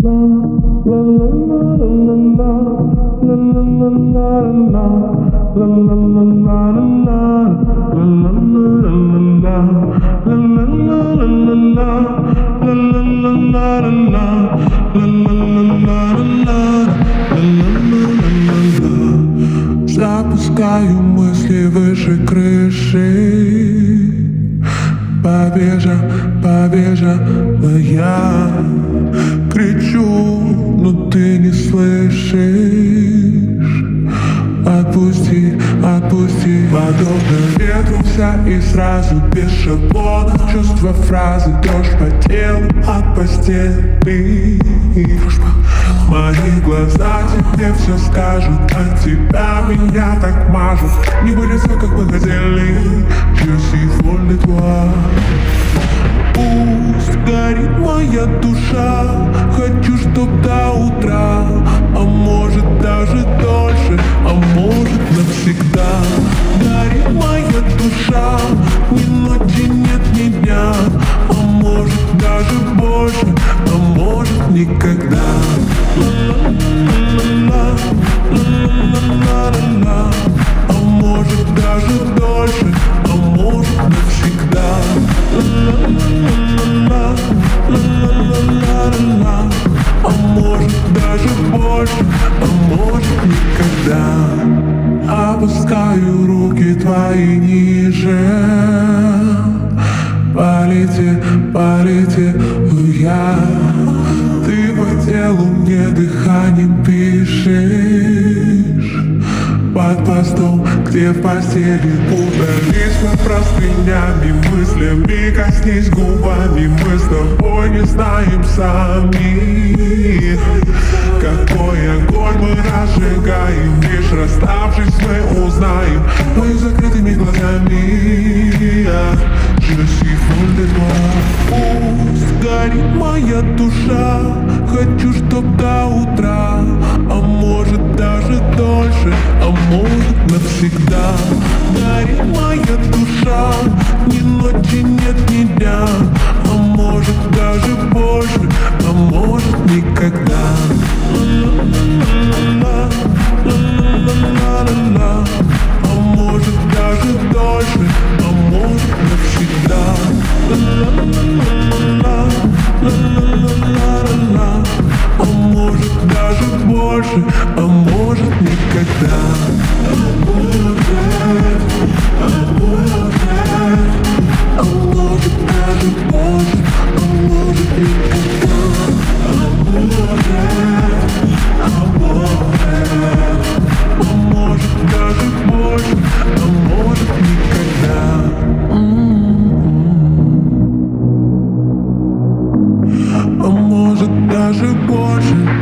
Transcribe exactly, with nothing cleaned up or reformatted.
Запускаю мысли выше крыши. Побежа, побежа, но я кричу, но ты не слышишь. Отпусти, отпусти. Подобно ветру вся и сразу без шаблона. Чувства фразы, дрожь по телу от постели. Мои глаза тебе все скажут, от тебя меня так мажут. Не будет все, как мы хотели. Je suis folle de toi. Пусть горит моя душа, хочу, чтоб до утра, а может даже дольше, а может навсегда. Горит моя душа, ни ночи нет, ни дня, а может даже больше, а может никогда. Ла-ла-ла-ла-ла, ла-ла-ла-ла-ла, а может даже дольше, а может навсегда. Ла-ла-ла-ла-ла, ла-ла-ла-ла-ла, а может даже больше, а может никогда. Опускаю руки твои ниже. Полети, полети, я. Ты по телу мне дыханием пишешь. Под постом, где в постели удались мы простынями, мыслями коснись губами. Мы с тобой не знаем сами, какой огонь мы разжигаем. Лишь расставшись мы узнаем, мы закрытыми глазами. Je suis folle de toi. Пусть горит моя душа, хочу, чтоб до утра, а может даже дольше, а может навсегда. Горит моя душа, ни ночи нет, ни дня, а может даже больше, а может никогда. Ла-ла-ла-ла-ла, ла-ла-ла-ла-ла, а может даже дольше, а может навсегда. Ла-ла-ла-ла-ла, ла-ла-ла-ла-ла, а может даже больше, а может никогда. А может, а может, а может даже больше, а может никогда. А может, а может, а может даже больше, а может никогда. А может даже больше.